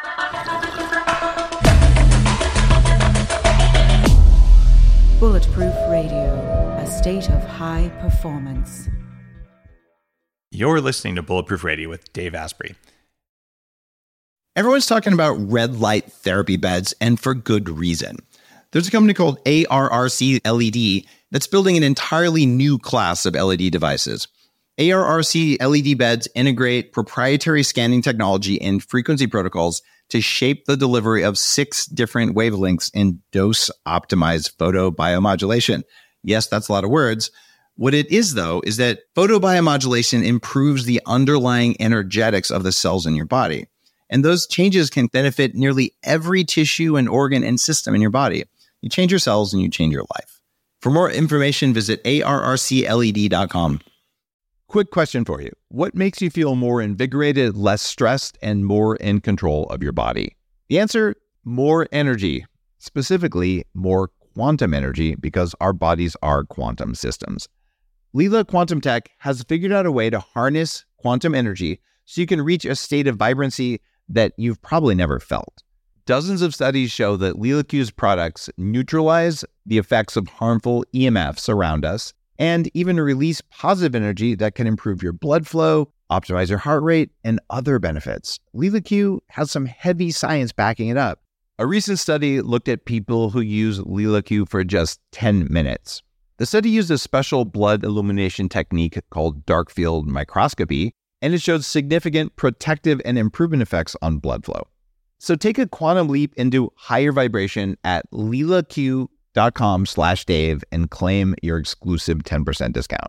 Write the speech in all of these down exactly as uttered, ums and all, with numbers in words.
Bulletproof Radio, a state of high performance. You're listening to Bulletproof Radio with Dave Asprey. Everyone's talking about red light therapy beds, and for good reason. There's a company called A R R C L E D that's building an entirely new class of L E D devices. A R R C L E D beds integrate proprietary scanning technology and frequency protocols to shape the delivery of six different wavelengths in dose-optimized photobiomodulation. Yes, that's a lot of words. What it is, though, is that photobiomodulation improves the underlying energetics of the cells in your body. And those changes can benefit nearly every tissue and organ and system in your body. You change your cells and you change your life. For more information, visit A R R C L E D dot com. Quick question for you. What makes you feel more invigorated, less stressed, and more in control of your body? The answer, more energy. Specifically, more quantum energy, because our bodies are quantum systems. Leela Quantum Tech has figured out a way to harness quantum energy so you can reach a state of vibrancy that you've probably never felt. Dozens of studies show that LeelaQ's products neutralize the effects of harmful E M Fs around us and even release positive energy that can improve your blood flow, optimize your heart rate, and other benefits. LeelaQ has some heavy science backing it up. A recent study looked at people who use LeelaQ for just ten minutes. The study used a special blood illumination technique called dark field microscopy, and it showed significant protective and improvement effects on blood flow. So take a quantum leap into higher vibration at leelaq dot com slash Dave and claim your exclusive ten percent discount.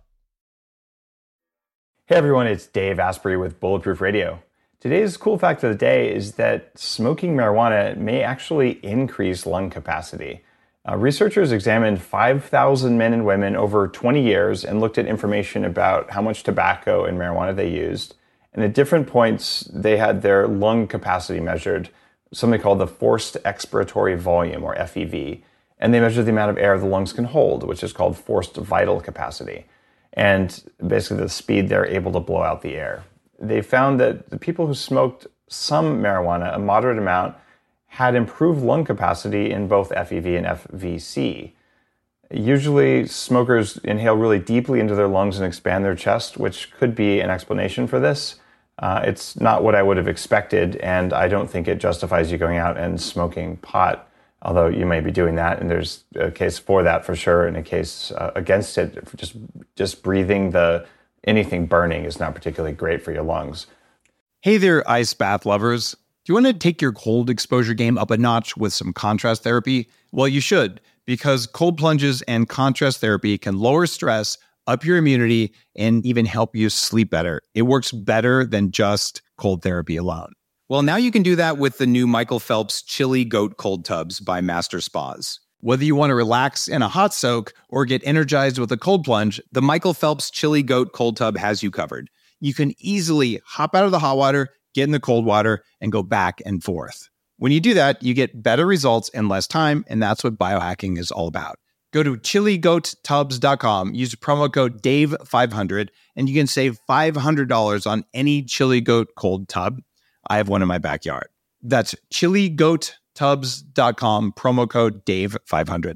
Hey everyone, it's Dave Asprey with Bulletproof Radio. Today's cool fact of the day is that smoking marijuana may actually increase lung capacity. Uh, researchers examined five thousand men and women over twenty years and looked at information about how much tobacco and marijuana they used. And at different points, they had their lung capacity measured, something called the forced expiratory volume, or F E V. And they measured the amount of air the lungs can hold, which is called forced vital capacity. And basically the speed they're able to blow out the air. They found that the people who smoked some marijuana, a moderate amount, had improved lung capacity in both F E V and F V C. Usually smokers inhale really deeply into their lungs and expand their chest, which could be an explanation for this. Uh, it's not what I would have expected, and I don't think it justifies you going out and smoking pot, although you may be doing that, and there's a case for that for sure, and a case uh, against it. Just just breathing the anything burning is not particularly great for your lungs. Hey there, ice bath lovers. Do you want to take your cold exposure game up a notch with some contrast therapy? Well, you should, because cold plunges and contrast therapy can lower stress, up your immunity, and even help you sleep better. It works better than just cold therapy alone. Well, now you can do that with the new Michael Phelps Chili Goat Cold Tubs by Master Spas. Whether you want to relax in a hot soak or get energized with a cold plunge, the Michael Phelps Chili Goat Cold Tub has you covered. You can easily hop out of the hot water, get in the cold water, and go back and forth. When you do that, you get better results in less time, and that's what biohacking is all about. Go to chili goat tubs dot com, use promo code Dave five hundred, and you can save five hundred dollars on any Chili Goat cold tub. I have one in my backyard. That's chili goat tubs dot com, promo code Dave five hundred.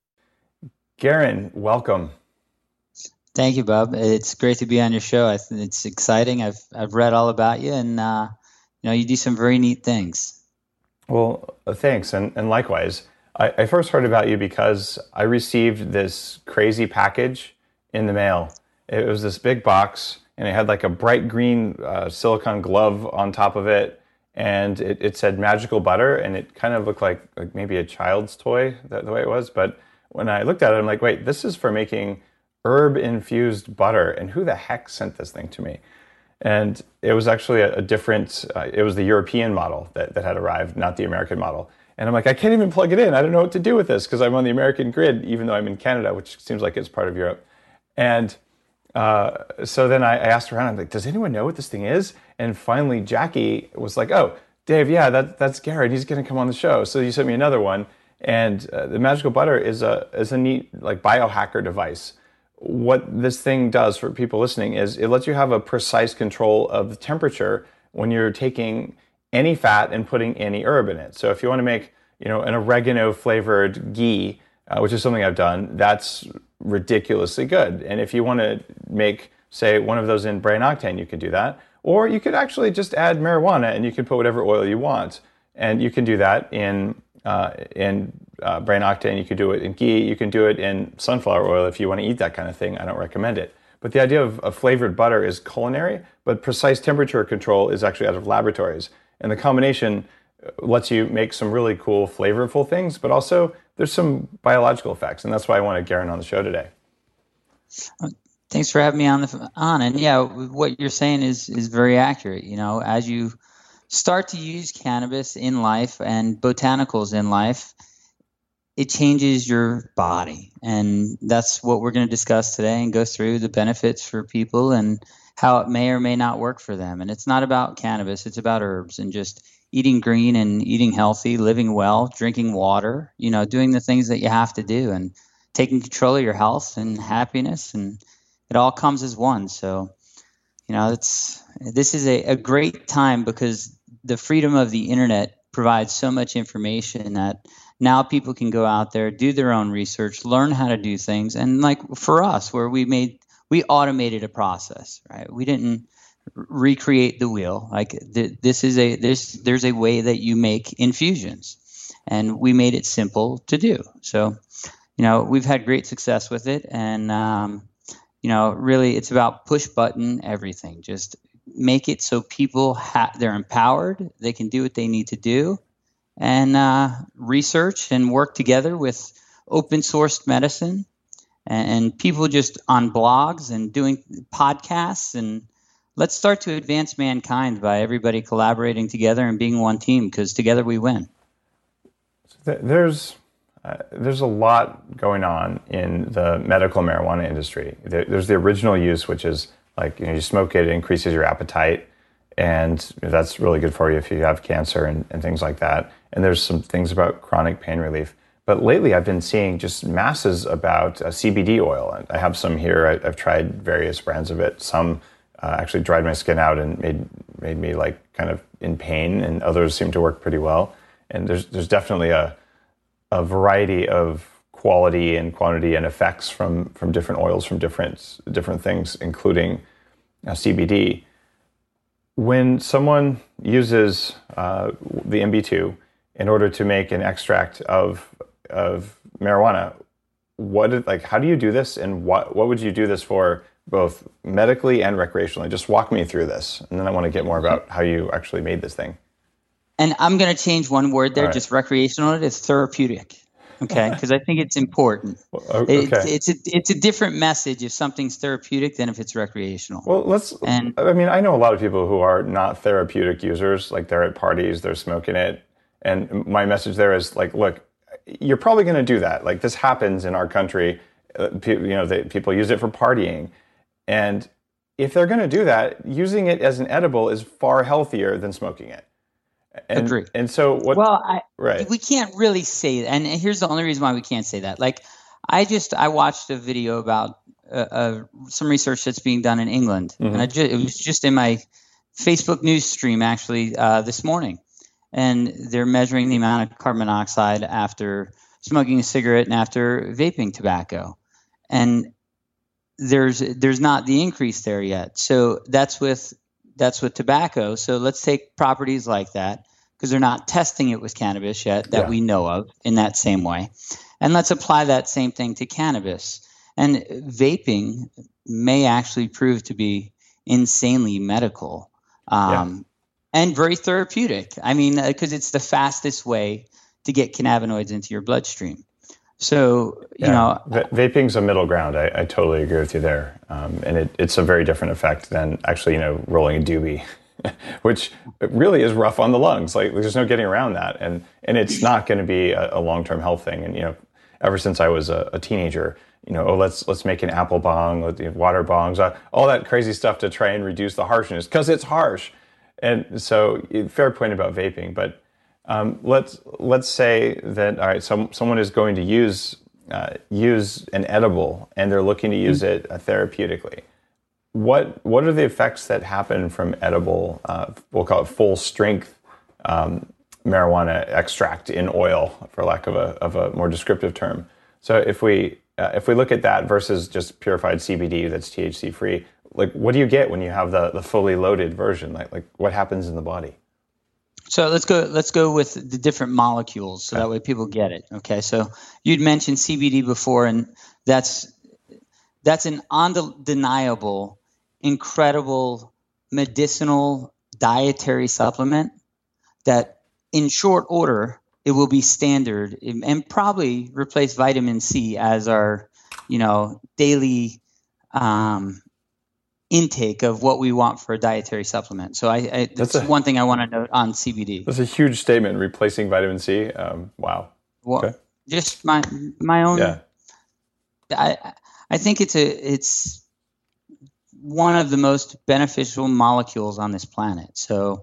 Garen, welcome. Thank you, Bob. It's great to be on your show. I th- it's exciting. I've I've read all about you, and uh, you know you do some very neat things. Well, uh, thanks, and, and likewise. I, I first heard about you because I received this crazy package in the mail. It was this big box, and it had like a bright green uh, silicone glove on top of it, and it, it said magical butter, and it kind of looked like, like maybe a child's toy, that, the way it was. But when I looked at it, I'm like, wait, this is for making herb-infused butter, and who the heck sent this thing to me? And it was actually a, a different, uh, it was the European model that, that had arrived, not the American model. And I'm like, I can't even plug it in. I don't know what to do with this because I'm on the American grid, even though I'm in Canada, which seems like it's part of Europe. And uh, so then I, I asked around, I'm like, does anyone know what this thing is? And finally, Jackie was like, oh, Dave, yeah, that, that's Garrett. He's going to come on the show. So you sent me another one. And uh, the Magical Butter is a is a neat like biohacker device. What this thing does for people listening is it lets you have a precise control of the temperature when you're taking any fat and putting any herb in it. So if you want to make, you know, an oregano flavored ghee, uh, which is something I've done, that's ridiculously good. And if you want to make, say, one of those in brain octane, you could do that. Or you could actually just add marijuana and you can put whatever oil you want. And you can do that in uh, in uh, brain octane. You could do it in ghee. You can do it in sunflower oil if you want to eat that kind of thing. I don't recommend it. But the idea of, of flavored butter is culinary, but precise temperature control is actually out of laboratories. And the combination lets you make some really cool, flavorful things, but also there's some biological effects. And that's why I wanted Garen on the show today. Thanks for having me on the on. And yeah, what you're saying is is very accurate. You know, as you start to use cannabis in life and botanicals in life, it changes your body. And that's what we're going to discuss today and go through the benefits for people and how it may or may not work for them. And it's not about cannabis, it's about herbs and just eating green and eating healthy, living well, drinking water, you know, doing the things that you have to do and taking control of your health and happiness. And it all comes as one. So, you know, it's this is a, a great time because the freedom of the internet provides so much information that now people can go out there, do their own research, learn how to do things. And like for us, where we made, we automated a process, right? We didn't recreate the wheel. Like th- this is a, there's, there's a way that you make infusions and we made it simple to do. So, you know, we've had great success with it. And, um, you know, really it's about push button everything. Just make it so people ha- they're empowered, they can do what they need to do, and uh, research and work together with open sourced medicine and, and people just on blogs and doing podcasts. And let's start to advance mankind by everybody collaborating together and being one team, because together we win. There's uh, there's a lot going on in the medical marijuana industry. There, there's the original use, which is like, you know, you smoke it, it increases your appetite, and that's really good for you if you have cancer and, and things like that. And there's some things about chronic pain relief. But lately I've been seeing just masses about uh, C B D oil. I have some here. I, I've tried various brands of it. Some uh, actually dried my skin out and made made me like kind of in pain, and others seem to work pretty well. And there's there's definitely a a variety of quality and quantity and effects from, from different oils, from different different things, including uh, C B D. When someone uses uh, the M B two in order to make an extract of of marijuana, what like how do you do this, and what what would you do this for, both medically and recreationally? Just walk me through this, and then I want to get more about how you actually made this thing. And I'm going to change one word there, right. just recreational. It's therapeutic, okay? Because I think it's important. Well, okay. It's, it's, a, it's a different message if something's therapeutic than if it's recreational. Well, let's, and, I mean, I know a lot of people who are not therapeutic users, like they're at parties, they're smoking it. And my message there is like, look, you're probably going to do that. Like this happens in our country. Uh, you know, they, people use it for partying. And if they're going to do that, using it as an edible is far healthier than smoking it. And, Agree. And so what? Well, I, right. we can't really say that. And here's the only reason why we can't say that. Like, I just I watched a video about uh, uh, some research that's being done in England, mm-hmm. and I ju- it was just in my Facebook news stream actually uh, this morning, and they're measuring the amount of carbon monoxide after smoking a cigarette and after vaping tobacco, and there's there's not the increase there yet. So that's with that's with tobacco. So let's take properties like that, because they're not testing it with cannabis yet that yeah. we know of in that same way. And let's apply that same thing to cannabis. And vaping may actually prove to be insanely medical um, yeah. and very therapeutic. I mean, because uh, it's the fastest way to get cannabinoids into your bloodstream. So, you yeah. know. V- vaping's a middle ground. I, I totally agree with you there. Um, and it, it's a very different effect than actually, you know, rolling a doobie. Which really is rough on the lungs. Like there's no getting around that, and and it's not going to be a, a long-term health thing. And you know, ever since I was a, a teenager, you know, oh let's let's make an apple bong, water bongs, uh, all that crazy stuff to try and reduce the harshness because it's harsh. And so, fair point about vaping. But um, let's let's say that all right, some someone is going to use uh, use an edible, and they're looking to use it uh, therapeutically. What what are the effects that happen from edible, uh, we'll call it full strength um, marijuana extract in oil, for lack of a of a more descriptive term. So if we uh, if we look at that versus just purified C B D that's T H C free, like what do you get when you have the the fully loaded version? Like like what happens in the body? So let's go. Let's go with the different molecules, so that way people get it. Okay. So you'd mentioned C B D before, and that's that's an undeniable, incredible medicinal dietary supplement that, in short order, it will be standard and probably replace vitamin C as our, you know, daily um, intake of what we want for a dietary supplement. So I, I that's, that's a, one thing I want to note on C B D. That's a huge statement, replacing vitamin C. Um, wow. Well, okay. Just my my own. Yeah. I I think it's a it's one of the most beneficial molecules on this planet. So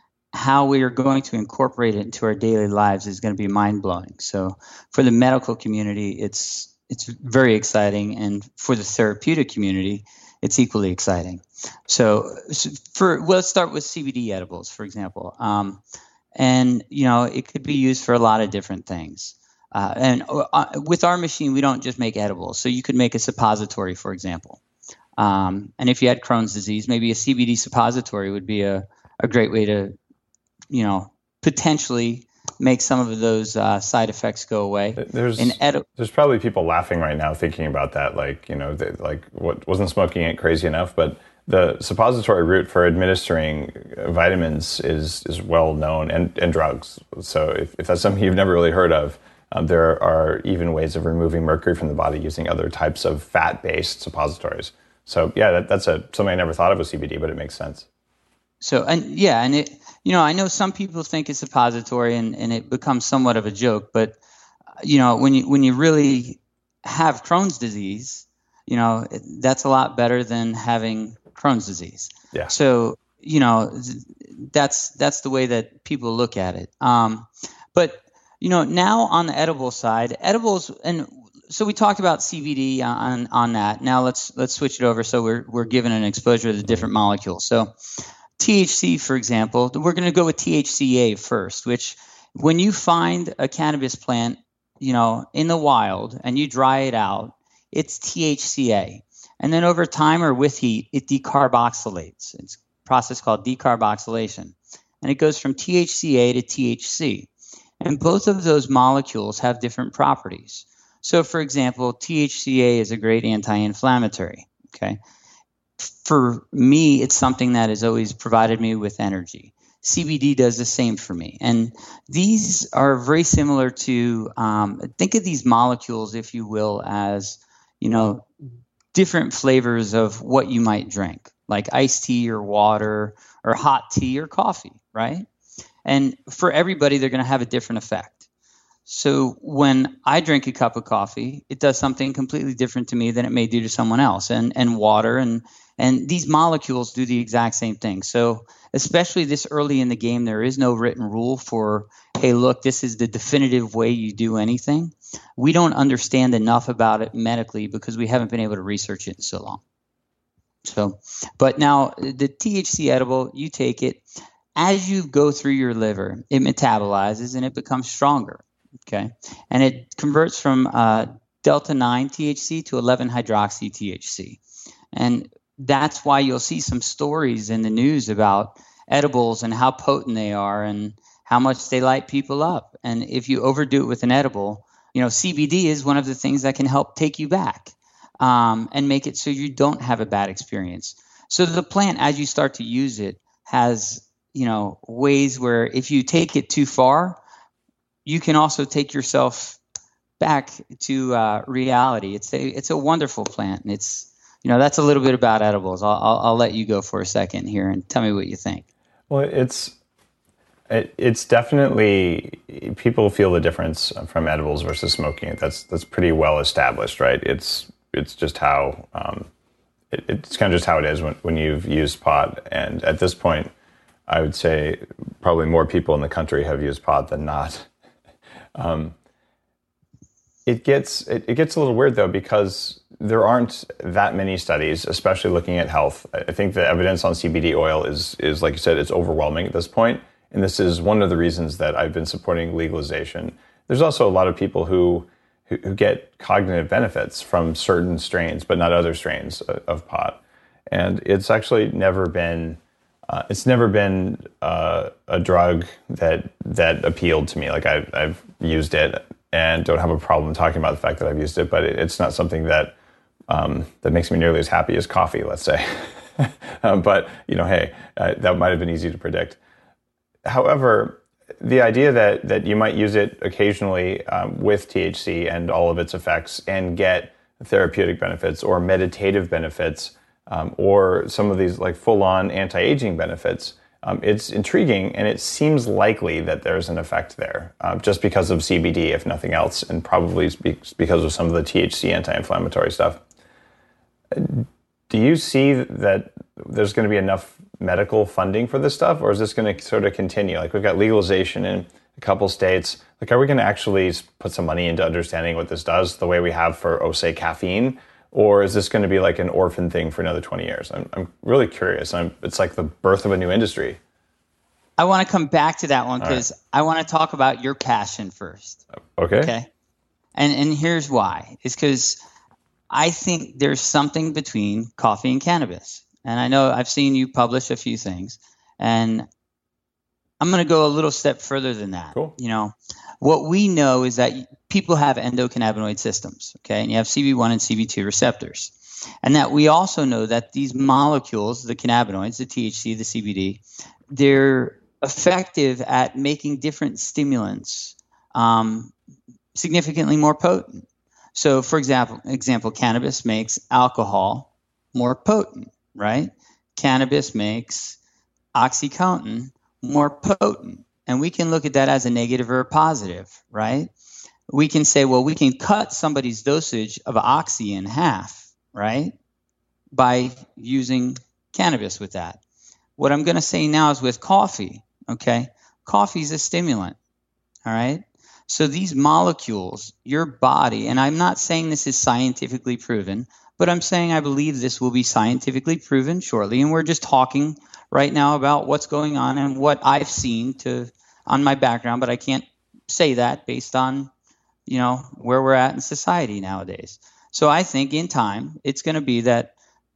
how we are going to incorporate it into our daily lives is going to be mind blowing. So for the medical community, it's it's very exciting, and for the therapeutic community, it's equally exciting. So, for well, let's start with C B D edibles, for example. Um, and, you know, it could be used for a lot of different things. Uh, and uh, with our machine, we don't just make edibles. So you could make a suppository, for example. Um, and if you had Crohn's disease, maybe a C B D suppository would be a, a great way to, you know, potentially make some of those uh, side effects go away. There's edi- there's probably people laughing right now thinking about that, like, you know, they, like what wasn't smoking it crazy enough, but the suppository route for administering vitamins is is well known, and, and drugs. So if, if that's something you've never really heard of, um, there are even ways of removing mercury from the body using other types of fat-based suppositories. So yeah, that, that's a something I never thought of with C B D, but it makes sense. So, and yeah, and it, you know, I know some people think it's suppository and, and it becomes somewhat of a joke, but, you know, when you, when you really have Crohn's disease, you know, that's a lot better than having Crohn's disease. Yeah. So, you know, that's, that's the way that people look at it. Um, but, you know, now on the edible side, edibles, and so we talked about C B D on, on that. Now let's, let's switch it over. So we're, we're given an exposure to the different molecules. So T H C, for example, we're going to go with T H C A first, which when you find a cannabis plant, you know, in the wild and you dry it out, it's T H C A. And then over time or with heat, it decarboxylates. It's a process called decarboxylation. And it goes from T H C A to T H C. And both of those molecules have different properties. So, for example, T H C A is a great anti-inflammatory, okay? For me, it's something that has always provided me with energy. C B D does the same for me. And these are very similar to, um, think of these molecules, if you will, as, you know, different flavors of what you might drink, like iced tea or water or hot tea or coffee, right? And for everybody, they're going to have a different effect. So when I drink a cup of coffee, it does something completely different to me than it may do to someone else. And and water and and these molecules do the exact same thing. So especially this early in the game, there is no written rule for, hey, look, this is the definitive way you do anything. We don't understand enough about it medically because we haven't been able to research it in so long. So, but now the T H C edible, you take it. As you go through your liver, it metabolizes and it becomes stronger. Okay, and it converts from uh, delta nine T H C to eleven hydroxy T H C, and that's why you'll see some stories in the news about edibles and how potent they are and how much they light people up. And if you overdo it with an edible, you know, C B D is one of the things that can help take you back um, and make it so you don't have a bad experience. So the plant, as you start to use it, has, you know, ways where if you take it too far, you can also take yourself back to uh, reality. It's a it's a wonderful plant, and it's, you know, that's a little bit about edibles. I'll, I'll I'll let you go for a second here and tell me what you think. Well, it's it, it's definitely, people feel the difference from edibles versus smoking it. That's that's pretty well established, right? It's it's just how um, it, it's kind of just how it is when when you've used pot, and at this point, I would say probably more people in the country have used pot than not. Um, it gets it, it gets a little weird though, because there aren't that many studies, especially looking at health. I think the evidence on C B D oil is is like you said, it's overwhelming at this point. And this is one of the reasons that I've been supporting legalization. There's also a lot of people who who, who get cognitive benefits from certain strains, but not other strains of, of pot. And it's actually never been uh, it's never been uh, a drug that that appealed to me. Like I've, I've used it and don't have a problem talking about the fact that I've used it, but it, it's not something that um, that makes me nearly as happy as coffee, let's say. um, but you know, hey, uh, that might have been easy to predict. However, the idea that that you might use it occasionally um, with T H C and all of its effects and get therapeutic benefits or meditative benefits, um, or some of these like full-on anti-aging benefits, um, it's intriguing, and it seems likely that there's an effect there, uh, just because of C B D, if nothing else, and probably because of some of the T H C anti-inflammatory stuff. Do you see that there's going to be enough medical funding for this stuff, or is this going to sort of continue? Like, we've got legalization in a couple states. Like, are we going to actually put some money into understanding what this does the way we have for, oh, say, caffeine? Or is this going to be like an orphan thing for another twenty years? I'm, I'm really curious. I'm, it's like the birth of a new industry. I want to come back to that one because right. I want to talk about your passion first. Okay. Okay. And and here's why. It's because I think there's something between coffee and cannabis. And I know I've seen you publish a few things, and I'm going to go a little step further than that. Cool. You know, what we know is that people have endocannabinoid systems, okay? And you have C B one and C B two receptors. And that we also know that these molecules, the cannabinoids, the T H C, the C B D, they're effective at making different stimulants um, significantly more potent. So, for example, example, cannabis makes alcohol more potent, right? Cannabis makes OxyContin more potent. And we can look at that as a negative or a positive, right? We can say, well, we can cut somebody's dosage of oxy in half, right? By using cannabis with that. What I'm going to say now is with coffee, okay? Coffee is a stimulant, all right? So these molecules, your body, and I'm not saying this is scientifically proven, but I'm saying I believe this will be scientifically proven shortly. And we're just talking right now about what's going on and what I've seen to on my background, but I can't say that based on, you know, where we're at in society nowadays. So I think in time, it's going to be that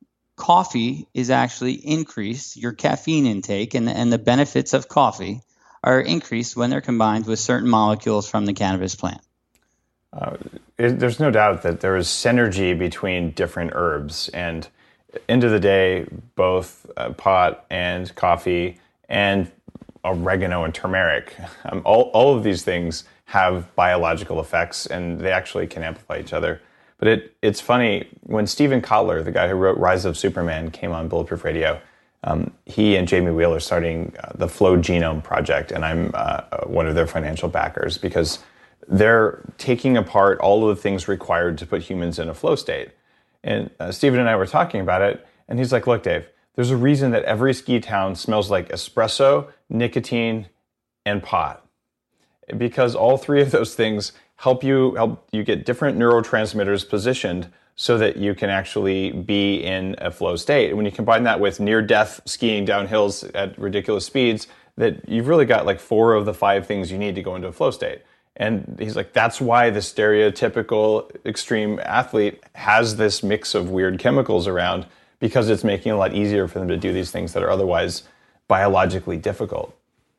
coffee is actually increased, your caffeine intake and, and the benefits of coffee are increased when they're combined with certain molecules from the cannabis plant. Uh, it, there's no doubt that there is synergy between different herbs, and end of the day, both uh, pot and coffee and oregano and turmeric, um, all, all of these things have biological effects, and they actually can amplify each other. But it it's funny, when Steven Kotler, the guy who wrote Rise of Superman, came on Bulletproof Radio, um, he and Jamie Wheal are starting uh, the Flow Genome Project, and I'm uh, one of their financial backers, because they're taking apart all of the things required to put humans in a flow state. And uh, Steven and I were talking about it, and he's like, look, Dave, there's a reason that every ski town smells like espresso, nicotine, and pot. Because all three of those things help you help you get different neurotransmitters positioned so that you can actually be in a flow state. And when you combine that with near-death skiing down hills at ridiculous speeds, that you've really got like four of the five things you need to go into a flow state. And he's like, that's why the stereotypical extreme athlete has this mix of weird chemicals around, because it's making it a lot easier for them to do these things that are otherwise biologically difficult.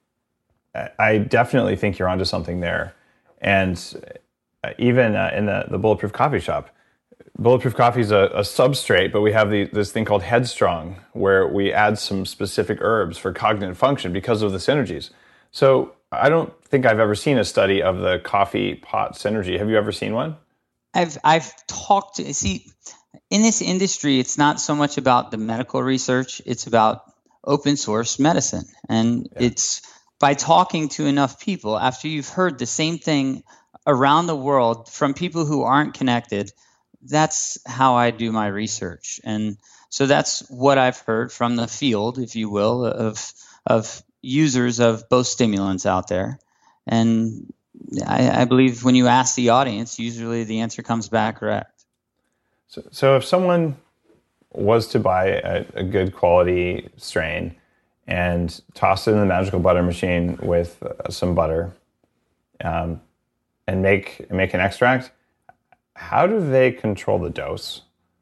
I definitely think you're onto something there. And even uh, in the, the Bulletproof Coffee Shop, Bulletproof Coffee is a, a substrate, but we have the, this thing called Headstrong, where we add some specific herbs for cognitive function because of the synergies. So I don't think I've ever seen a study of the coffee pot synergy. Have you ever seen one? I've I've talked to, see, in this industry, it's not so much about the medical research, it's about open source medicine. And yeah. it's by talking to enough people, after you've heard the same thing around the world from people who aren't connected, that's how I do my research. And so that's what I've heard from the field, if you will, of of users of both stimulants out there. And I, I believe when you ask the audience, usually the answer comes back correct. So, so if someone was to buy a, a good quality strain and toss it in the magical butter machine with uh, some butter, um, and make make an extract, how do they control the dose?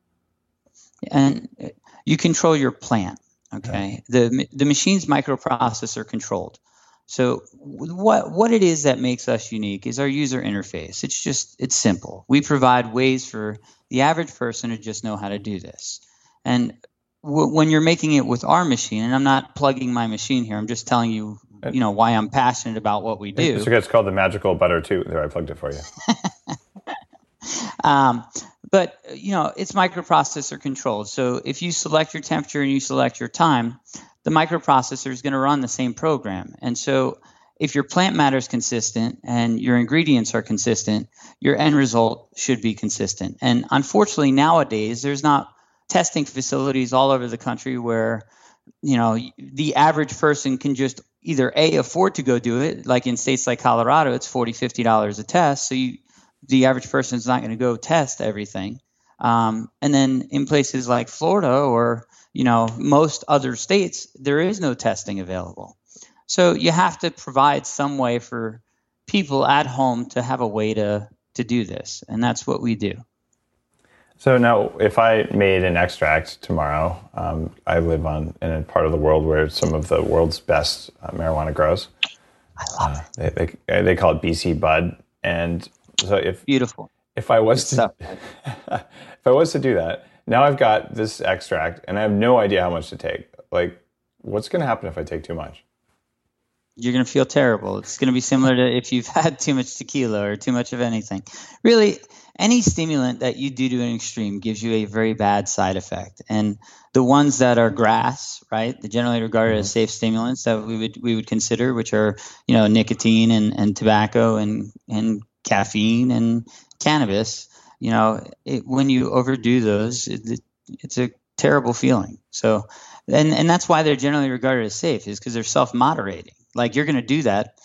And you control your plant. Okay, the the machine's microprocessor controlled. So what what it is that makes us unique is our user interface. It's just it's simple. We provide ways for the average person to just know how to do this. And w- when you're making it with our machine, and I'm not plugging my machine here, I'm just telling you, you know, why I'm passionate about what we do. It's, it's called the Magical Butter too. There, I plugged it for you. um, but you know, it's microprocessor controlled. So if you select your temperature and you select your time, the microprocessor is going to run the same program. And so if your plant matter is consistent and your ingredients are consistent, your end result should be consistent. And unfortunately, nowadays, there's not testing facilities all over the country where, you know, the average person can just either A, afford to go do it. Like in states like Colorado, it's forty dollars, fifty dollars a test. So you, the average person is not going to go test everything. Um, and then in places like Florida or you know, most other states, there is no testing available. So you have to provide some way for people at home to have a way to, to do this. And that's what we do. So now if I made an extract tomorrow, um, I live on in a part of the world where some of the world's best uh, marijuana grows. I love uh, it. They, they, they call it B C Bud. And so if, Beautiful. If I was to, if I was to do that, now I've got this extract and I have no idea how much to take. Like, what's going to happen if I take too much? You're going to feel terrible. It's going to be similar to if you've had too much tequila or too much of anything. Really, any stimulant that you do to an extreme gives you a very bad side effect. And the ones that are grass, right, the generally regarded mm-hmm. as safe stimulants that we would we would consider, which are, you know, nicotine and, and tobacco and, and caffeine and cannabis, you know, it, when you overdo those, it, it's a terrible feeling. So, and, and that's why they're generally regarded as safe, is because they're self-moderating. Like you're going to do that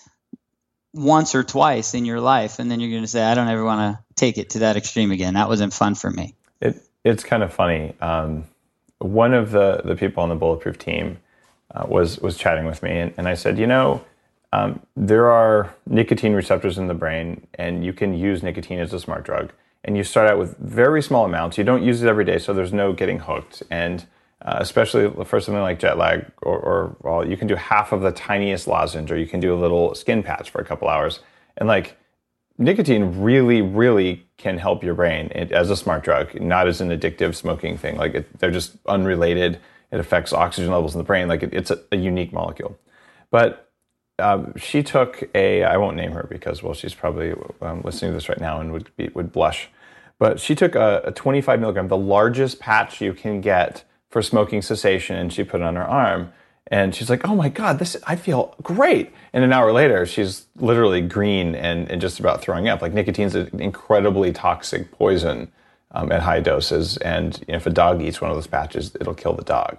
once or twice in your life, and then you're going to say, I don't ever want to take it to that extreme again. That wasn't fun for me. It It's kind of funny. Um, one of the, the people on the Bulletproof team uh, was, was chatting with me, and, and I said, you know, um, there are nicotine receptors in the brain, and you can use nicotine as a smart drug. And you start out with very small amounts. You don't use it every day, so there's no getting hooked. And uh, especially for something like jet lag, or, or well, you can do half of the tiniest lozenge, or you can do a little skin patch for a couple hours. And like nicotine really, really can help your brain it, as a smart drug, not as an addictive smoking thing. Like it, they're just unrelated. It affects oxygen levels in the brain. Like it, it's a, a unique molecule. But Um, she took a, I won't name her because, well, she's probably um, listening to this right now and would be, would blush. But she took a, a twenty-five milligram, the largest patch you can get for smoking cessation, and she put it on her arm. And she's like, oh my God, this, I feel great. And an hour later, she's literally green and, and just about throwing up. Like nicotine's an incredibly toxic poison um, at high doses. And you know, if a dog eats one of those patches, it'll kill the dog.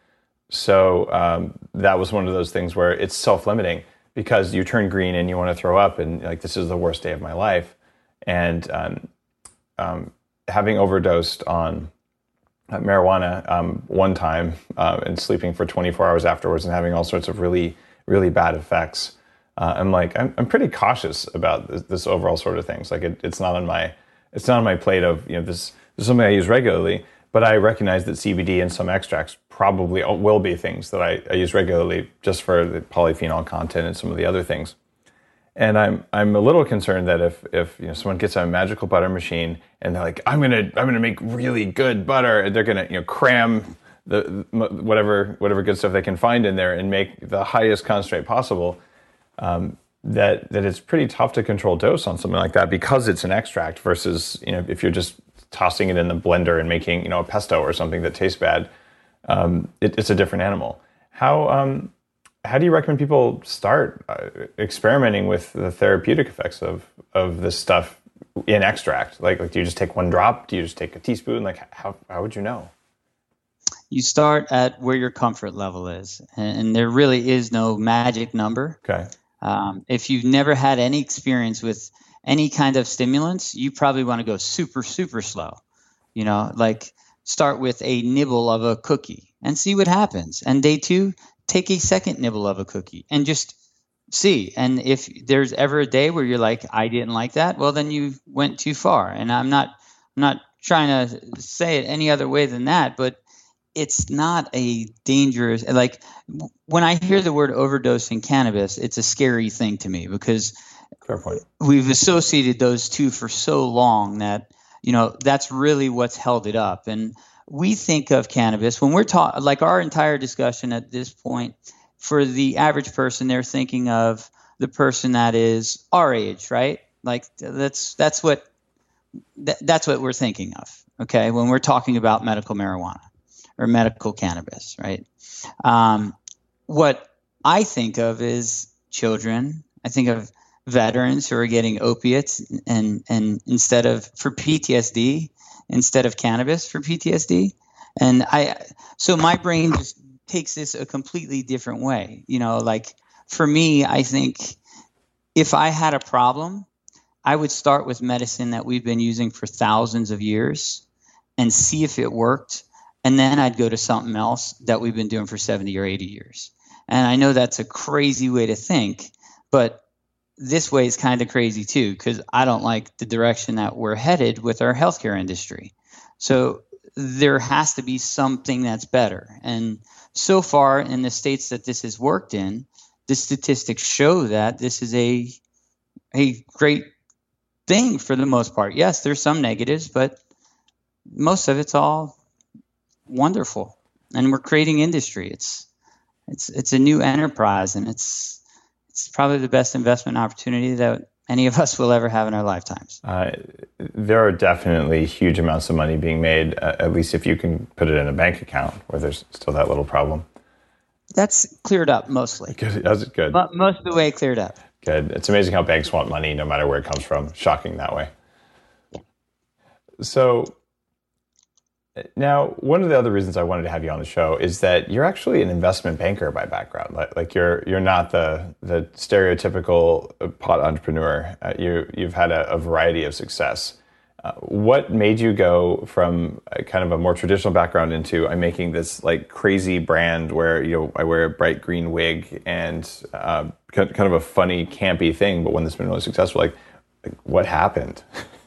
So um, that was one of those things where it's self-limiting because you turn green and you want to throw up and like, this is the worst day of my life. And um, um, having overdosed on uh, marijuana um, one time uh, and sleeping for twenty-four hours afterwards and having all sorts of really, really bad effects, uh, I'm like, I'm, I'm pretty cautious about this, this overall sort of things. Like it, it's not on my, it's not on my plate of, you know, this, this is something I use regularly. But I recognize that C B D and some extracts probably will be things that I, I use regularly just for the polyphenol content and some of the other things. And I'm I'm a little concerned that if if you know someone gets a magical butter machine and they're like, I'm gonna I'm gonna make really good butter, and they're gonna you know cram the whatever whatever good stuff they can find in there and make the highest concentrate possible, um, that that it's pretty tough to control dose on something like that because it's an extract versus you know if you're just tossing it in the blender and making, you know, a pesto or something that tastes bad, um, it, it's a different animal. How um, how do you recommend people start uh, experimenting with the therapeutic effects of of this stuff in extract? Like, like, do you just take one drop? Do you just take a teaspoon? Like, how how would you know? You start at where your comfort level is, and, and there really is no magic number. Okay. Um, if you've never had any experience with any kind of stimulants, you probably want to go super, super slow. You know, like start with a nibble of a cookie and see what happens. And day two, take a second nibble of a cookie and just see. And if there's ever a day where you're like, I didn't like that, well, then you went too far. And I'm not, I'm not trying to say it any other way than that, but it's not a dangerous, like when I hear the word overdosing cannabis, it's a scary thing to me because Fair point. We've associated those two for so long that, you know, that's really what's held it up. And we think of cannabis when we're talking, like our entire discussion at this point, for the average person, they're thinking of the person that is our age, right? Like that's that's what th- that's what we're thinking of. Okay, when we're talking about medical marijuana or medical cannabis, right? Um, what I think of is children. I think of veterans who are getting opiates and and instead of for P T S D instead of cannabis for P T S D. And I so my brain just takes this a completely different way. You know, like for me, I think if I had a problem, I would start with medicine that we've been using for thousands of years and see if it worked. And then I'd go to something else that we've been doing for seventy or eighty years. And I know that's a crazy way to think, but this way is kind of crazy too, because I don't like the direction that we're headed with our healthcare industry. So there has to be something that's better. And so far in the states that this has worked in, the statistics show that this is a a great thing for the most part. Yes, there's some negatives, but most of it's all wonderful. And we're creating industry. It's it's it's a new enterprise, and it's it's probably the best investment opportunity that any of us will ever have in our lifetimes. Uh, there are definitely huge amounts of money being made, uh, at least if you can put it in a bank account where there's still that little problem. That's cleared up mostly. Good. That's good. But most of the way cleared up. Good. It's amazing how banks want money no matter where it comes from. Shocking that way. So now, one of the other reasons I wanted to have you on the show is that you're actually an investment banker by background. Like, like you're you're not the the stereotypical pot entrepreneur. Uh, you you've had a, a variety of success. Uh, what made you go from a kind of a more traditional background into I'm making this like crazy brand where you know I wear a bright green wig and uh, kind of a funny campy thing, but one that's been really successful? Like, like what happened?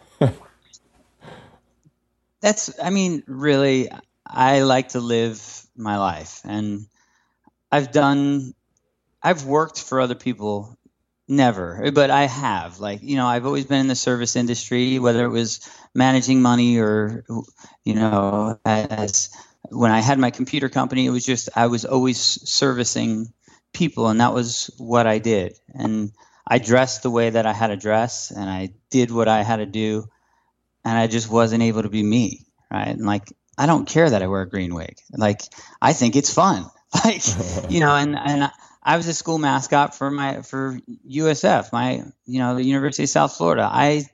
That's, I mean, really, I like to live my life, and I've done, I've worked for other people, never, but I have, like, you know, I've always been in the service industry, whether it was managing money or, you know, as when I had my computer company, it was just, I was always servicing people, and that was what I did. And I dressed the way that I had to dress, and I did what I had to do. And I just wasn't able to be me, right? And like, I don't care that I wear a green wig. Like, I think it's fun. Like, you know, and, and I was a school mascot for my, for U S F, my, you know, the University of South Florida. I,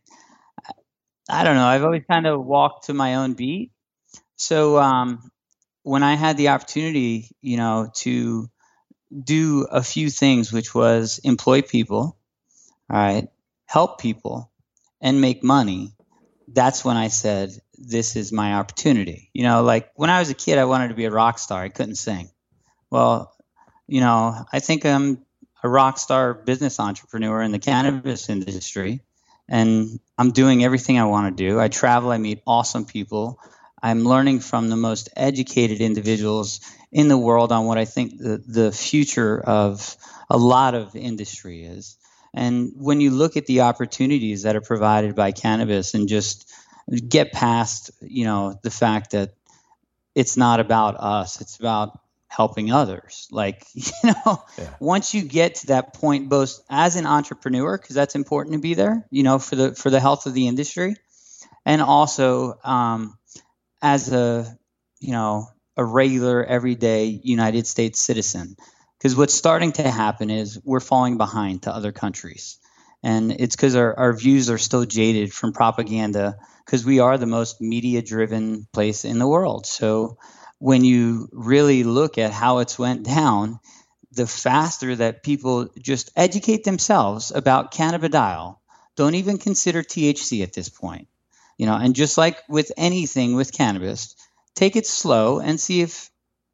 I don't know. I've always kind of walked to my own beat. So um, when I had the opportunity, you know, to do a few things, which was employ people, all right, help people, and make money, that's when I said, this is my opportunity. You know, like when I was a kid, I wanted to be a rock star. I couldn't sing. Well, you know, I think I'm a rock star business entrepreneur in the cannabis industry, and I'm doing everything I want to do. I travel, I meet awesome people. I'm learning from the most educated individuals in the world on what I think the, the future of a lot of industry is. And when you look at the opportunities that are provided by cannabis and just get past, you know, the fact that it's not about us, it's about helping others. Like, you know, yeah. Once you get to that point, both as an entrepreneur, because that's important to be there, you know, for the for the health of the industry, and also um, as a, you know, a regular, everyday United States citizen. Because what's starting to happen is we're falling behind to other countries. And it's because our, our views are still jaded from propaganda, because we are the most media-driven place in the world. So when you really look at how it's went down, the faster that people just educate themselves about cannabidiol, don't even consider T H C at this point. You know, and just like with anything with cannabis, take it slow and see if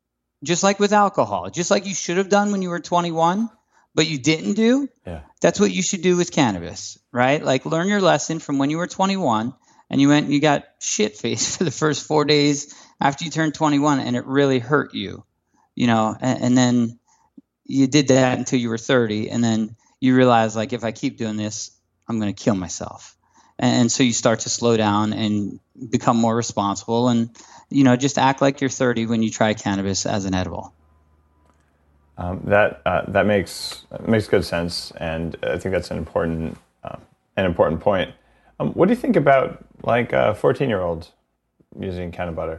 just like with alcohol, just like you should have done when you were twenty-one, but you didn't do. Yeah. That's what you should do with cannabis, right? Like learn your lesson from when you were twenty-one and you went and you got shit faced for the first four days after you turned twenty-one and it really hurt you, you know, and, and then you did that until you were thirty. And then you realize, like, if I keep doing this, I'm going to kill myself. And, and so you start to slow down and become more responsible and, you know, just act like you're thirty when you try cannabis as an edible. Um, that uh, that makes that makes good sense, and I think that's an important uh, an important point. Um, what do you think about like a fourteen year old using canna butter?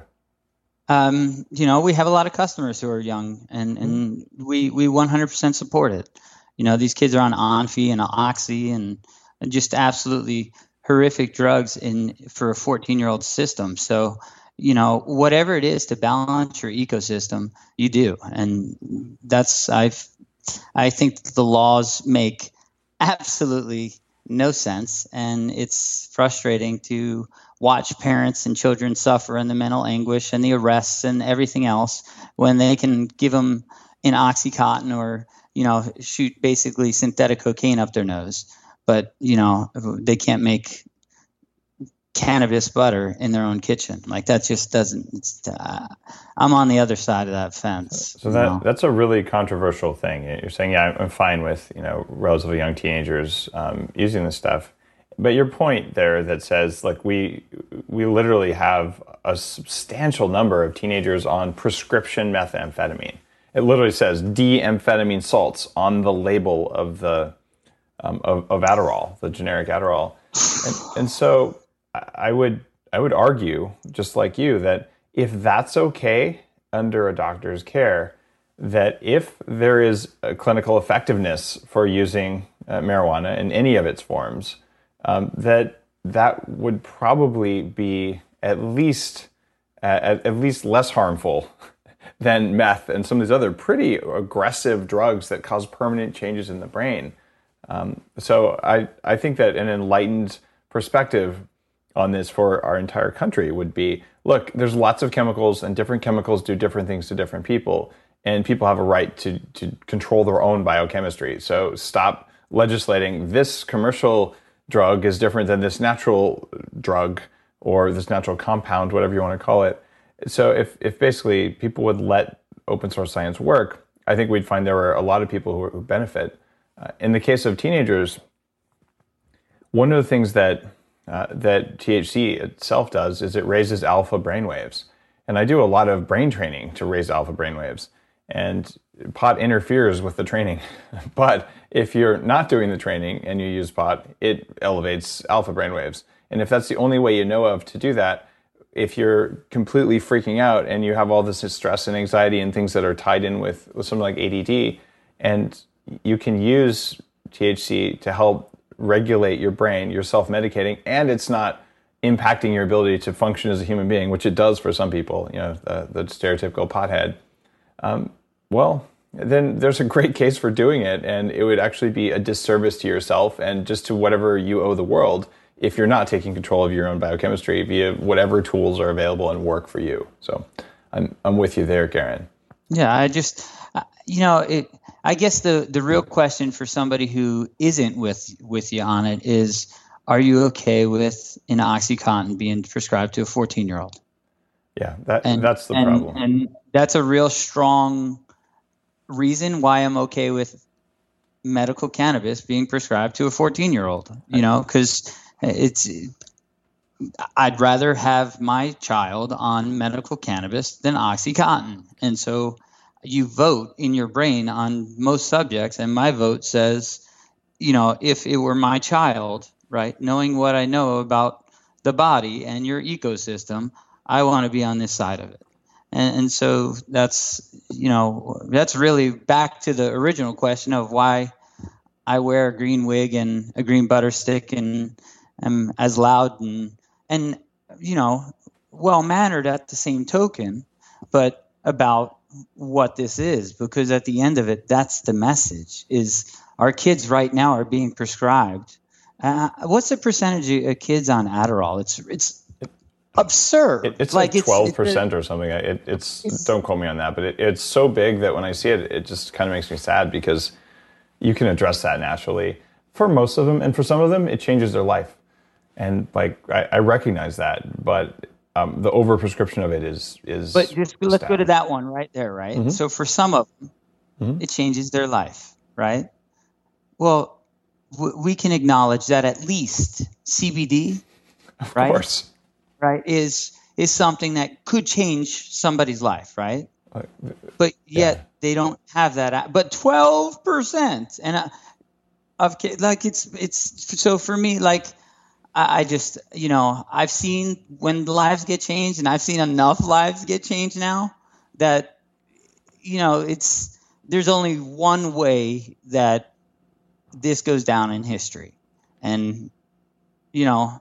Um, you know, we have a lot of customers who are young, and, and we we one hundred percent support it. You know, these kids are on Onfi and Oxy and, and just absolutely horrific drugs in for a fourteen year old system. So, you know, whatever it is to balance your ecosystem, you do. And that's, I've, I think the laws make absolutely no sense. And it's frustrating to watch parents and children suffer in the mental anguish and the arrests and everything else when they can give them an Oxycontin or, you know, shoot basically synthetic cocaine up their nose. But, you know, they can't make cannabis butter in their own kitchen. Like that just doesn't, it's, uh, I'm on the other side of that fence. So that that's a really controversial thing. You're saying, yeah, I'm fine with, you know, relatively young teenagers um, using this stuff. But your point there that says, like, we we literally have a substantial number of teenagers on prescription methamphetamine. It literally says D-amphetamine salts on the label of the um, of, of Adderall, the generic Adderall. And, and so I would I would argue, just like you, that if that's okay under a doctor's care, that if there is a clinical effectiveness for using uh, marijuana in any of its forms, um, that that would probably be at least at, at least less harmful than meth and some of these other pretty aggressive drugs that cause permanent changes in the brain. Um, so I I think that an enlightened perspective on this for our entire country would be, look, there's lots of chemicals and different chemicals do different things to different people, and people have a right to to control their own biochemistry. So stop legislating this commercial drug is different than this natural drug or this natural compound, whatever you want to call it. So if if basically people would let open source science work, I think we'd find there were a lot of people who, who benefit. Uh, in the case of teenagers, one of the things that Uh, that T H C itself does is it raises alpha brainwaves. And I do a lot of brain training to raise alpha brainwaves. And pot interferes with the training. But if you're not doing the training and you use pot, it elevates alpha brainwaves. And if that's the only way you know of to do that, if you're completely freaking out and you have all this stress and anxiety and things that are tied in with, with something like A D D, and you can use T H C to help regulate your brain, you're self-medicating, and it's not impacting your ability to function as a human being, which it does for some people, you know, the, the stereotypical pothead, um, well, then there's a great case for doing it, and it would actually be a disservice to yourself and just to whatever you owe the world if you're not taking control of your own biochemistry via whatever tools are available and work for you. So I'm I'm with you there, Garen. Yeah, I just, you know, it, I guess the, the real question for somebody who isn't with, with you on it is, are you okay with an Oxycontin being prescribed to a fourteen-year-old? Yeah, that and, that's the and, problem. And that's a real strong reason why I'm okay with medical cannabis being prescribed to a fourteen-year-old, you know, because it's I'd rather have my child on medical cannabis than Oxycontin. And so you vote in your brain on most subjects, and my vote says, you know, if it were my child, right, knowing what I know about the body and your ecosystem, I want to be on this side of it. And, and so that's, you know, that's really back to the original question of why I wear a green wig and a green butter stick and am as loud and, and you know, well-mannered at the same token, but about what this is, because at the end of it, that's the message, is our kids right now are being prescribed. Uh, what's the percentage of kids on Adderall? It's, it's, absurd. It, it's like twelve percent or something. It, it's, it's don't quote me on that, but it, it's so big that when I see it, it just kind of makes me sad because you can address that naturally for most of them, and for some of them, it changes their life. And like I, I recognize that, but um, the overprescription of it is is. But just let's go to that one right there, right? Mm-hmm. So for some of them, mm-hmm. it changes their life, right? Well, w- we can acknowledge that at least C B D, of right? course, right, is is something that could change somebody's life, right? Uh, but yet yeah. they don't have that. But twelve percent, and uh, of like it's it's so for me, like I, I just you know I've seen when lives get changed, and I've seen enough lives get changed now that you know it's there's only one way that this goes down in history, and you know.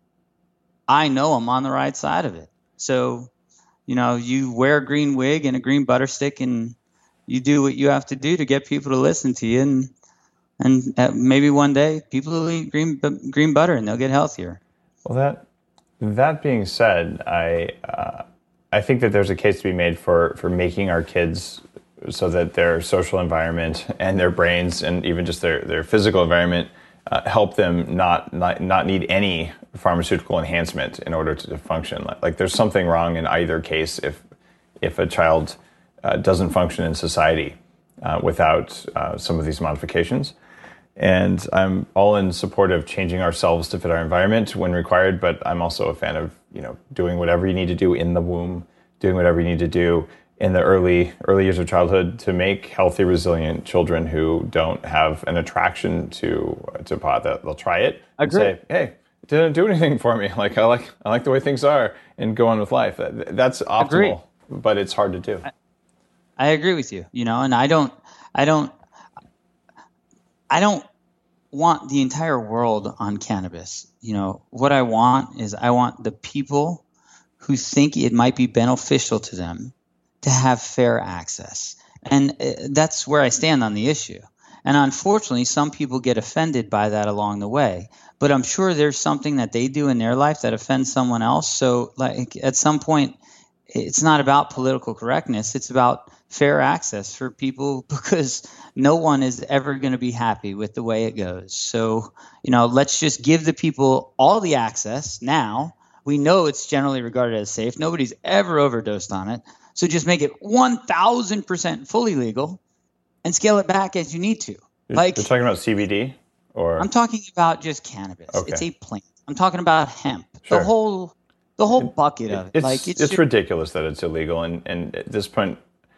I know I'm on the right side of it. So, you know, you wear a green wig and a green butter stick and you do what you have to do to get people to listen to you. And and uh, maybe one day people will eat green green butter and they'll get healthier. Well, that that being said, I uh, I think that there's a case to be made for, for making our kids so that their social environment and their brains and even just their, their physical environment Uh, help them not, not not need any pharmaceutical enhancement in order to function. Like, like there's something wrong in either case if if a child uh, doesn't function in society uh, without uh, some of these modifications. And I'm all in support of changing ourselves to fit our environment when required, but I'm also a fan of you know doing whatever you need to do in the womb, doing whatever you need to do in the early early years of childhood to make healthy, resilient children who don't have an attraction to to pot. That they'll try it and say, "Hey, it didn't do anything for me. Like I like I like the way things are," and go on with life. That, that's optimal, Agreed. But it's hard to do. I, I agree with you. You know, and I don't, I don't, I don't want the entire world on cannabis. You know, what I want is I want the people who think it might be beneficial to them to have fair access. And that's where I stand on the issue. And unfortunately, some people get offended by that along the way. But I'm sure there's something that they do in their life that offends someone else. So like at some point, it's not about political correctness. It's about fair access for people because no one is ever going to be happy with the way it goes. So, you know, let's just give the people all the access now. We know it's generally regarded as safe. Nobody's ever overdosed on it. So just make it one thousand percent fully legal and scale it back as you need to. You're, like you're talking about C B D? Or I'm talking about just cannabis. Okay. It's a plant. I'm talking about hemp. Sure. The whole the whole bucket of it. It's, like it's, it's just, ridiculous that it's illegal. And, and at this point,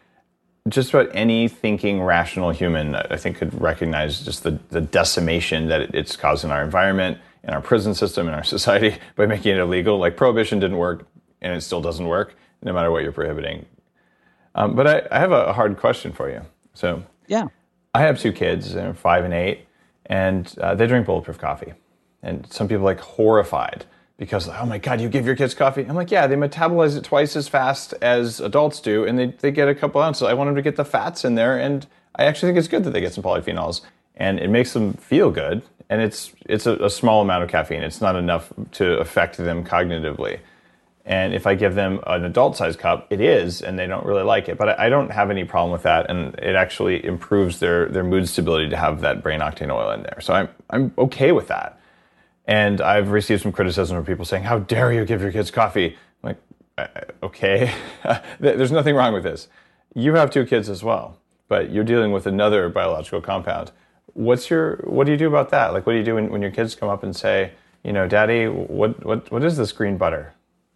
just about any thinking rational human, I think, could recognize just the, the decimation that it's caused in our environment, in our prison system, in our society by making it illegal. Like prohibition didn't work and it still doesn't work, no matter what you're prohibiting. Um, but I, I have a hard question for you. So yeah, I have two kids, they're five and eight, and uh, they drink Bulletproof coffee. And some people are like horrified because, oh my God, you give your kids coffee? I'm like, yeah, they metabolize it twice as fast as adults do, and they, they get a couple ounces. I want them to get the fats in there, and I actually think it's good that they get some polyphenols. And it makes them feel good, and it's it's a, a small amount of caffeine. It's not enough to affect them cognitively. And if I give them an adult-sized cup, it is, and they don't really like it. But I, I don't have any problem with that, and it actually improves their, their mood stability to have that brain octane oil in there. So I'm I'm okay with that. And I've received some criticism from people saying, how dare you give your kids coffee? I'm like, okay, there's nothing wrong with this. You have two kids as well, but you're dealing with another biological compound. What's your, what do you do about that? Like, what do you do when, when your kids come up and say, you know, Daddy, what, what, what is this green butter?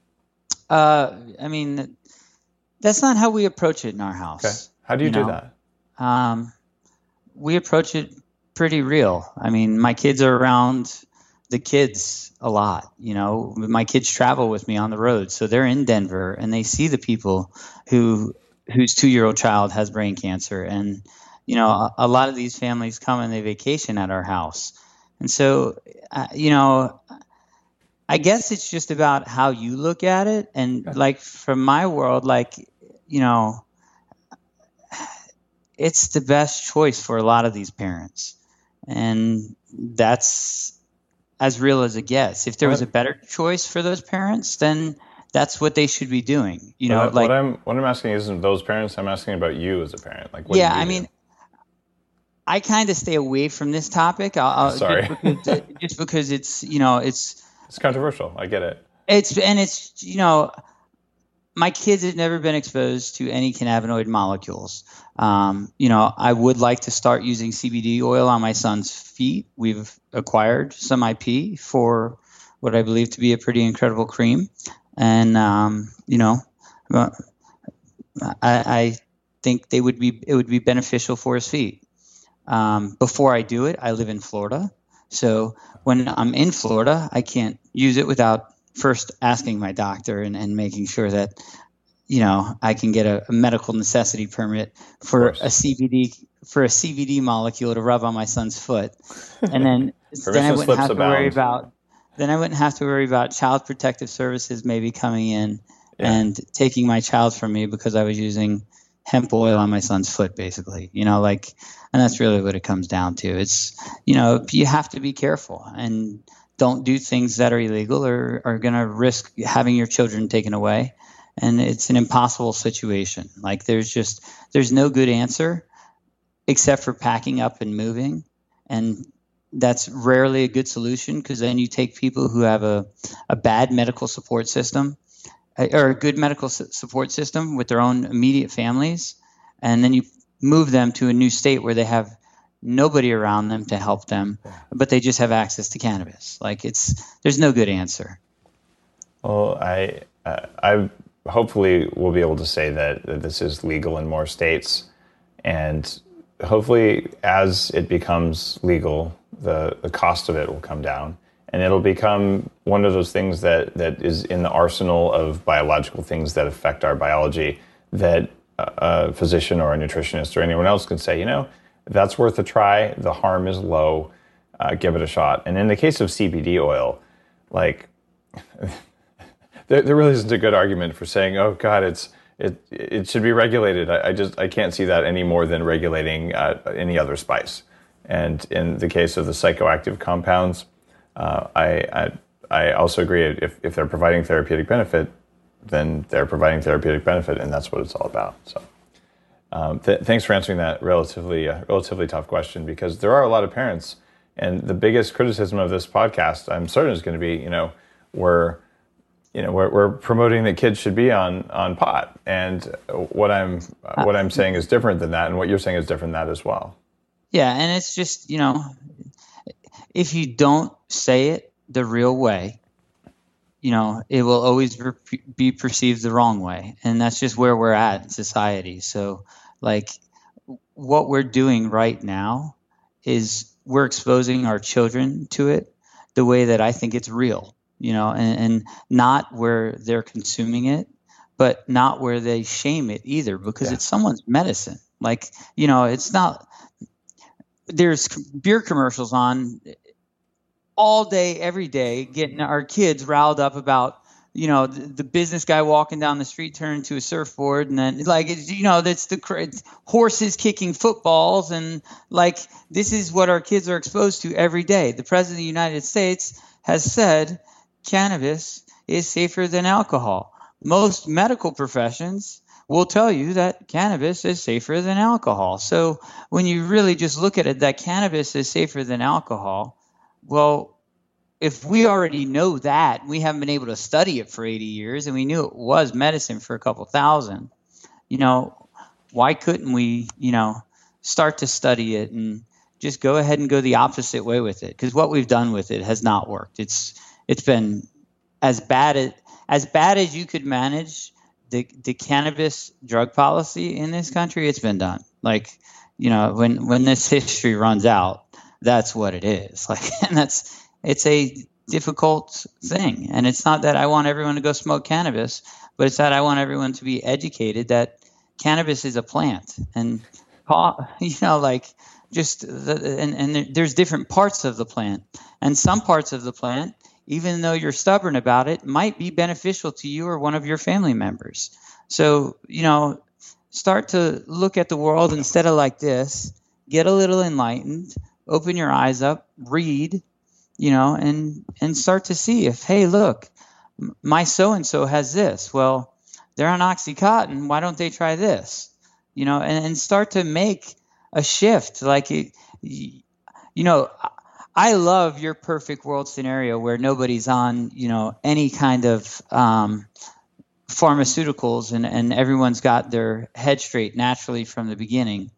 Uh, I mean, that's not how we approach it in our house. Okay. How do you, you do know? that? Um, we approach it pretty real. I mean, my kids are around the kids a lot. You know, my kids travel with me on the road, so they're in Denver and they see the people who whose two-year-old child has brain cancer. And you know, a, a lot of these families come and they vacation at our house. And so, uh, you know, I guess it's just about how you look at it. And like from my world, like, you know, it's the best choice for a lot of these parents. And that's as real as it gets. If there was a better choice for those parents, then that's what they should be doing. You But know, that- like what I'm what I'm asking isn't those parents. I'm asking about you as a parent. Like, what yeah, do you I do? mean, I kind of stay away from this topic. I'll, I'll, Sorry. just because, just because it's you know it's It's controversial. I get it. it's and it's you know my kids have never been exposed to any cannabinoid molecules. Um, you know, I would like to start using C B D oil on my son's feet. We've acquired some I P for what I believe to be a pretty incredible cream, and um, you know, I, I think they would be it would be beneficial for his feet. Um, before I do it, I live in Florida, so when I'm in Florida, I can't use it without first asking my doctor and, and making sure that, you know, I can get a, a medical necessity permit for a C B D for a C B D molecule to rub on my son's foot, and then then I wouldn't slips have to abound. worry about then I wouldn't have to worry about Child Protective Services maybe coming in Yeah. and taking my child from me because I was using hemp oil on my son's foot, basically. You know, like, and that's really what it comes down to. It's, you know, you have to be careful and don't do things that are illegal or are going to risk having your children taken away. And it's an impossible situation. Like there's just, there's no good answer except for packing up and moving. And that's rarely a good solution because then you take people who have a, a bad medical support system or a good medical su- support system with their own immediate families. And then you move them to a new state where they have nobody around them to help them, but they just have access to cannabis. Like it's, there's no good answer. Well, I, uh, I hopefully will be able to say that, that this is legal in more states, and hopefully as it becomes legal, the, the cost of it will come down, and it'll become one of those things that, that is in the arsenal of biological things that affect our biology that a, a physician or a nutritionist or anyone else can say, you know, that's worth a try. The harm is low. Uh, give it a shot. And in the case of C B D oil, like there, there really isn't a good argument for saying, oh God, it's it it should be regulated. I, I just I can't see that any more than regulating uh, any other spice. And in the case of the psychoactive compounds, uh, I, I I also agree. If if they're providing therapeutic benefit, then they're providing therapeutic benefit, and that's what it's all about. So. Um, th- thanks for answering that relatively uh, relatively tough question, because there are a lot of parents, and the biggest criticism of this podcast, I'm certain, is going to be, you know, we're, you know, we're, we're promoting that kids should be on on pot, and what I'm what I'm saying is different than that, and what you're saying is different than that as well. Yeah, and it's just, you know, if you don't say it the real way, you know, it will always re- be perceived the wrong way, and that's just where we're at in society. So. Like what we're doing right now is we're exposing our children to it the way that I think it's real, you know, and, and not where they're consuming it, but not where they shame it either, because yeah. it's someone's medicine. Like, you know, it's not, there's beer commercials on all day, every day, getting our kids riled up about, you know, the, the business guy walking down the street turning to a surfboard, and then like, it's, you know, that's the it's horses kicking footballs, and like this is what our kids are exposed to every day. The president of the United States has said cannabis is safer than alcohol. Most medical professions will tell you that cannabis is safer than alcohol. So when you really just look at it, that cannabis is safer than alcohol, well, if we already know that, we haven't been able to study it for eighty years, and we knew it was medicine for a couple thousand, you know, why couldn't we, you know, start to study it and just go ahead and go the opposite way with it? Because what we've done with it has not worked. It's it's been as bad as as bad as you could manage the the cannabis drug policy in this country. It's been done. Like, you know, when when this history runs out, that's what it is. Like, and that's. It's a difficult thing. And it's not that I want everyone to go smoke cannabis, but it's that I want everyone to be educated that cannabis is a plant. And, you know, like just, the, and, and there's different parts of the plant. And some parts of the plant, even though you're stubborn about it, might be beneficial to you or one of your family members. So, you know, start to look at the world instead of like this, get a little enlightened, open your eyes up, read, you know, and, and start to see if, hey, look, my so-and-so has this. Well, they're on Oxycontin. Why don't they try this? You know, and, and start to make a shift. Like, it, you know, I love your perfect world scenario where nobody's on, you know, any kind of um, pharmaceuticals and, and everyone's got their head straight naturally from the beginning,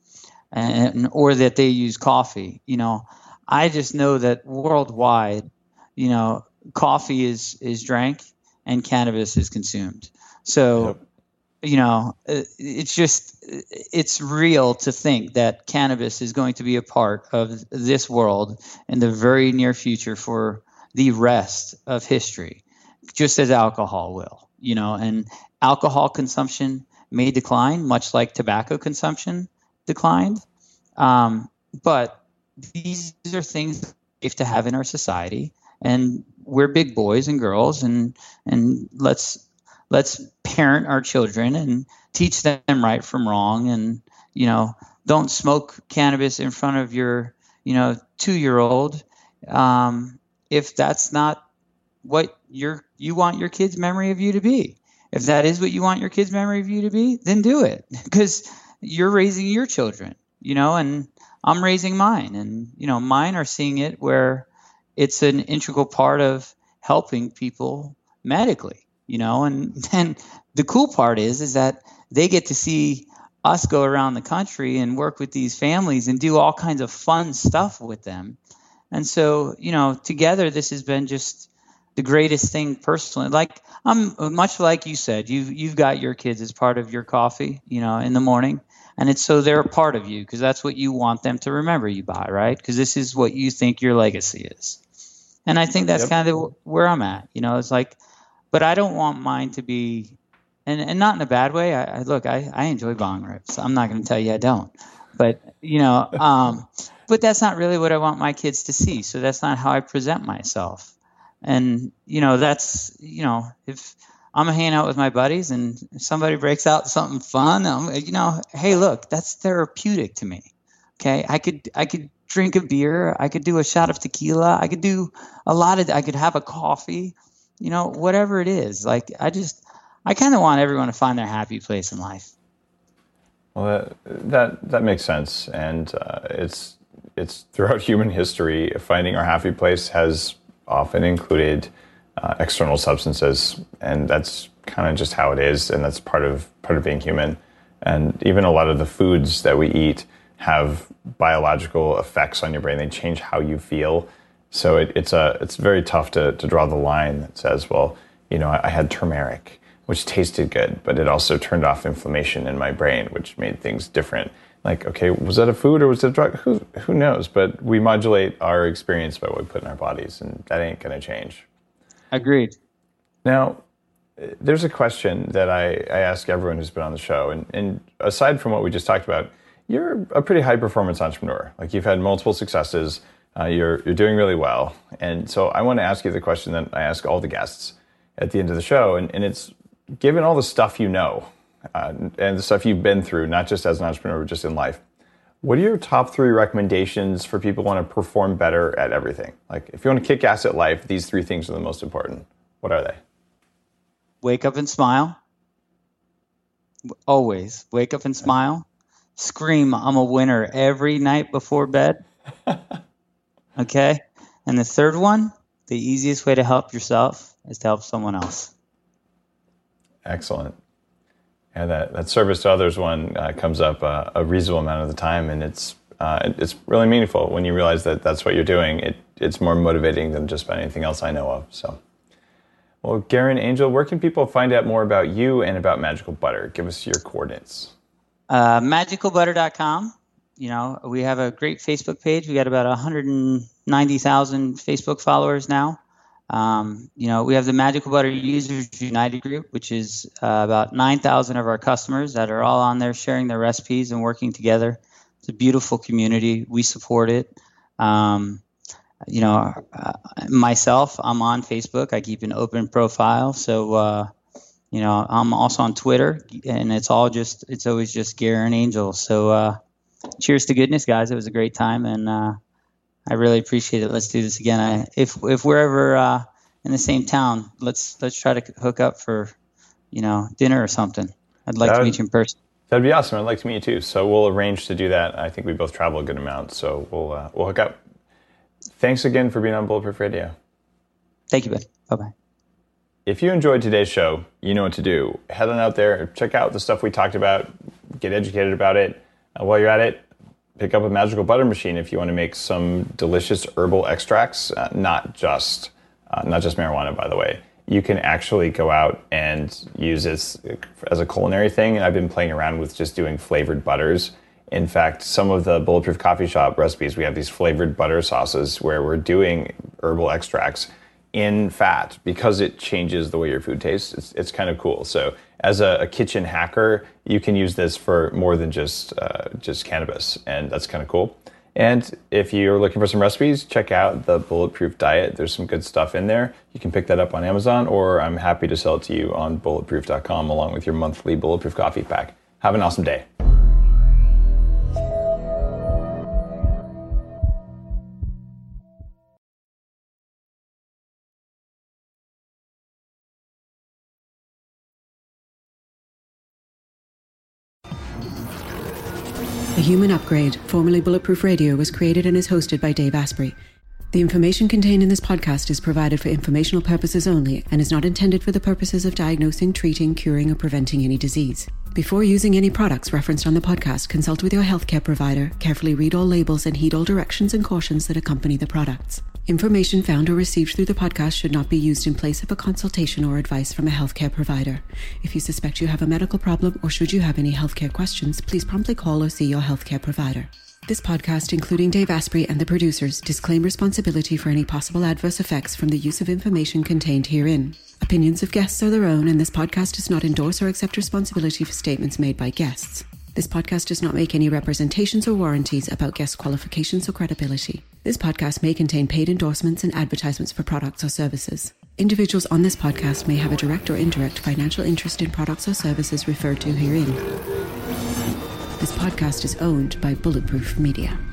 and or that they use coffee. You know, I just know that worldwide, you know, coffee is, is drank and cannabis is consumed. So, yep. you know, it's just, it's real to think that cannabis is going to be a part of this world in the very near future for the rest of history, just as alcohol will, you know, and alcohol consumption may decline, much like tobacco consumption declined. Um, but these are things we have to have in our society, and we're big boys and girls, and, and let's, let's parent our children and teach them right from wrong. And, you know, don't smoke cannabis in front of your, you know, two-year-old um, if that's not what you're, you want your kid's memory of you to be. If that is what you want your kid's memory of you to be, then do it, because you're raising your children, you know, and I'm raising mine. And, you know, mine are seeing it where it's an integral part of helping people medically. You know, and then the cool part is, is that they get to see us go around the country and work with these families and do all kinds of fun stuff with them. And so, you know, together, this has been just the greatest thing personally. Like, I'm much like you said, you've, you've got your kids as part of your coffee, you know, in the morning. And it's so they're a part of you because that's what you want them to remember you by, right? Because this is what you think your legacy is. And I think that's yep. kind of where I'm at. You know, it's like, but I don't want mine to be, and, and not in a bad way. I, I look, I, I enjoy bong rips. I'm not going to tell you I don't, but you know, um, but that's not really what I want my kids to see. So that's not how I present myself. And you know, that's, you know, if I'm hanging out with my buddies and somebody breaks out something fun, I'm, you know, hey, look, that's therapeutic to me. Okay, I could, I could drink a beer, I could do a shot of tequila, I could do a lot of, I could have a coffee. You know, whatever it is, like I just, I kind of want everyone to find their happy place in life. Well, that that, that makes sense, and uh, it's it's throughout human history, finding our happy place has often included uh, external substances, and that's kind of just how it is, and that's part of part of being human. And even a lot of the foods that we eat have biological effects on your brain; they change how you feel. So it, it's a it's very tough to, to draw the line that says, well, you know, I, I had turmeric, which tasted good, but it also turned off inflammation in my brain, which made things different. Like, okay, was that a food or was it a drug? Who who knows? But we modulate our experience by what we put in our bodies, and that ain't going to change. Agreed. Now, there's a question that I, I ask everyone who's been on the show, and, and aside from what we just talked about, you're a pretty high performance entrepreneur. Like, you've had multiple successes. Uh, you're you're doing really well. And so I want to ask you the question that I ask all the guests at the end of the show. And, and it's, given all the stuff you know uh, and the stuff you've been through, not just as an entrepreneur, but just in life, what are your top three recommendations for people who want to perform better at everything? Like, if you want to kick ass at life, these three things are the most important. What are they? Wake up and smile. Always. Wake up and smile. Scream, I'm a winner every night before bed. Okay. And the third one, the easiest way to help yourself is to help someone else. Excellent. Yeah, that, that service to others one uh, comes up uh, a reasonable amount of the time, and it's uh, it's really meaningful when you realize that that's what you're doing. It it's more motivating than just about anything else I know of. So, well, Garen Angel, where can people find out more about you and about Magical Butter? Give us your coordinates. Uh, magical butter dot com. You know, we have a great Facebook page. We got about one hundred ninety thousand Facebook followers now. Um, you know, we have the Magical Butter Users United group, which is uh, about nine thousand of our customers that are all on there sharing their recipes and working together. It's a beautiful community. We support it. Um, you know, uh, myself, I'm on Facebook. I keep an open profile. So, uh, you know, I'm also on Twitter, and it's all just, it's always just Garen Angel. So, uh, cheers to goodness, guys. It was a great time, and uh, I really appreciate it. Let's do this again. I, if if we're ever uh, in the same town. Let's let's try to hook up for, you know, dinner or something. I'd like that to would, meet you in person. That'd be awesome. I'd like to meet you too. So we'll arrange to do that. I think we both travel a good amount, so we'll uh, we'll hook up. Thanks again for being on Bulletproof Radio. Thank you, Ben. Bye-bye. If you enjoyed today's show, you know what to do. Head on out there, check out the stuff we talked about, get educated about it. Uh, while you're at it, pick up a magical butter machine if you want to make some delicious herbal extracts, uh, not just uh, not just marijuana, by the way. You can actually go out and use this as a culinary thing. And I've been playing around with just doing flavored butters. In fact, some of the Bulletproof Coffee Shop recipes, we have these flavored butter sauces where we're doing herbal extracts in fat because it changes the way your food tastes. It's, it's kind of cool. So as a, a kitchen hacker, you can use this for more than just uh, just cannabis, and that's kind of cool. And if you're looking for some recipes, check out the Bulletproof Diet. There's some good stuff in there. You can pick that up on Amazon, or I'm happy to sell it to you on bulletproof dot com along with your monthly Bulletproof Coffee pack. Have an awesome day. The Human Upgrade, formerly Bulletproof Radio, was created and is hosted by Dave Asprey. The information contained in this podcast is provided for informational purposes only and is not intended for the purposes of diagnosing, treating, curing, or preventing any disease. Before using any products referenced on the podcast, consult with your healthcare provider, carefully read all labels, and heed all directions and cautions that accompany the products. Information found or received through the podcast should not be used in place of a consultation or advice from a healthcare provider. If you suspect you have a medical problem or should you have any healthcare questions, please promptly call or see your healthcare provider. This podcast, including Dave Asprey and the producers, disclaim responsibility for any possible adverse effects from the use of information contained herein. Opinions of guests are their own, and this podcast does not endorse or accept responsibility for statements made by guests. This podcast does not make any representations or warranties about guest qualifications or credibility. This podcast may contain paid endorsements and advertisements for products or services. Individuals on this podcast may have a direct or indirect financial interest in products or services referred to herein. This podcast is owned by Bulletproof Media.